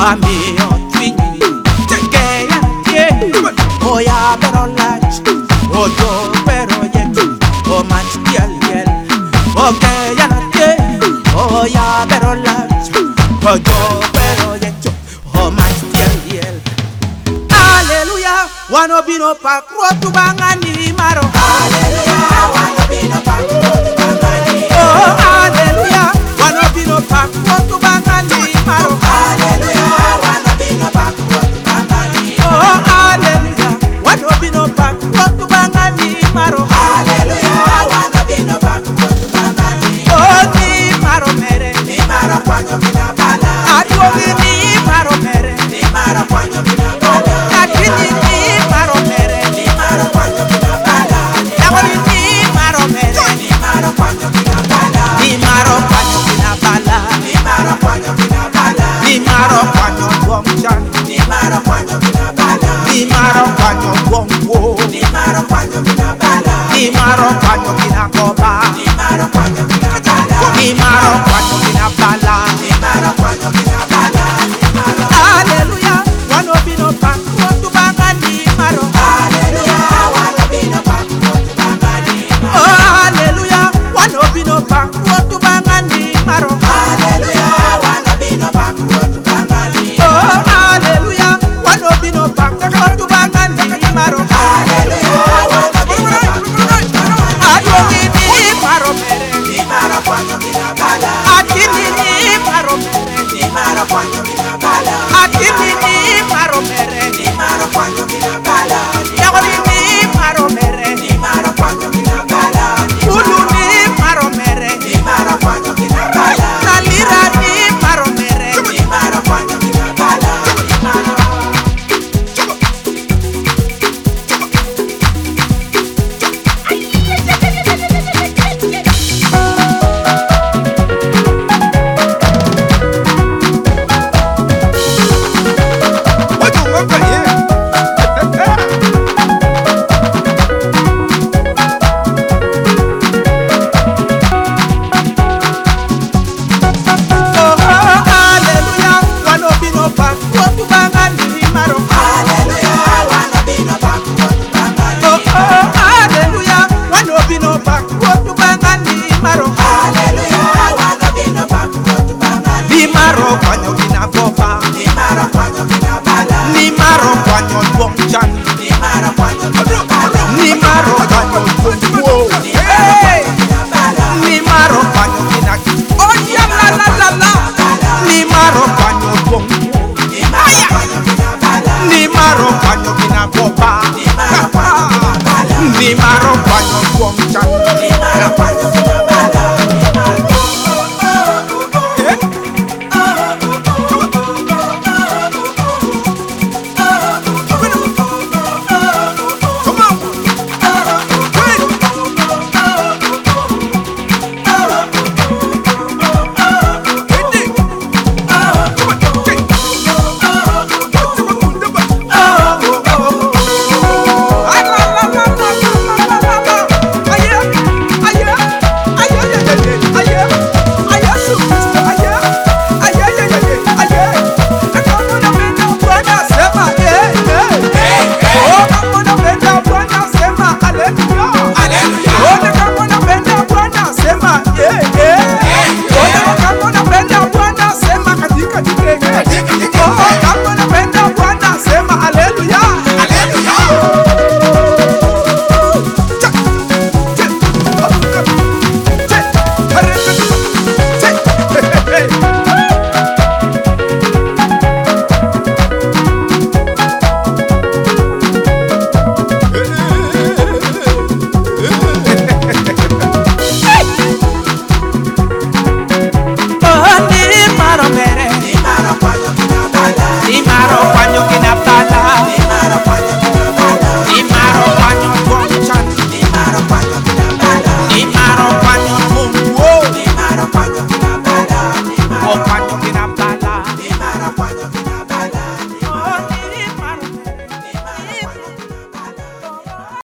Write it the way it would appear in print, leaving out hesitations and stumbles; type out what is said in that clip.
amiyo twinyi tekeya ye oya pero lach odo pero ye o mach yel yel okeya na ye oya pero lach odo pero ye o mach yel yel. Hallelujah, wano bino pakro tu bangani maro. Hallelujah, wano bino pakro tu bangani. Oh hallelujah, wano bino pakro tu bangani maro. Hallelujah, wano bino pakro tu bangani. Oh hallelujah, wano bino pakro tu bangani maro. Hallelujah, wano bino pakro tu bangani. Oh ni maro mere, ni maro kwanyo bina bala. Aduogi ni maro mere, ni maro kwanyo bina bala. Hallelujah, wano bino pakro tu bangani maro. Hallelujah, wano bino pakro tu bangani. Oh hallelujah, wano bino pakro tu bangani maro. Hallelujah, wano bino pakro tu bangani. Oh hallelujah, wano bino pakro tu bangani maro. Hallelujah, wano bino pakro tu bangani. Aduogi ni maro mere, ni maro kwanyo bina bala. Atini ni maro mere, ni maro kwanyo bina bala. Atini ni maro mere, ni maro kwanyo bina bala. Yagoli ni maro mere, ni maro kwanyo bina bala. Ulu ni maro mere, ni maro kwanyo bina bala. Nalira ni maro mere, ni maro kwanyo bina bala. Oh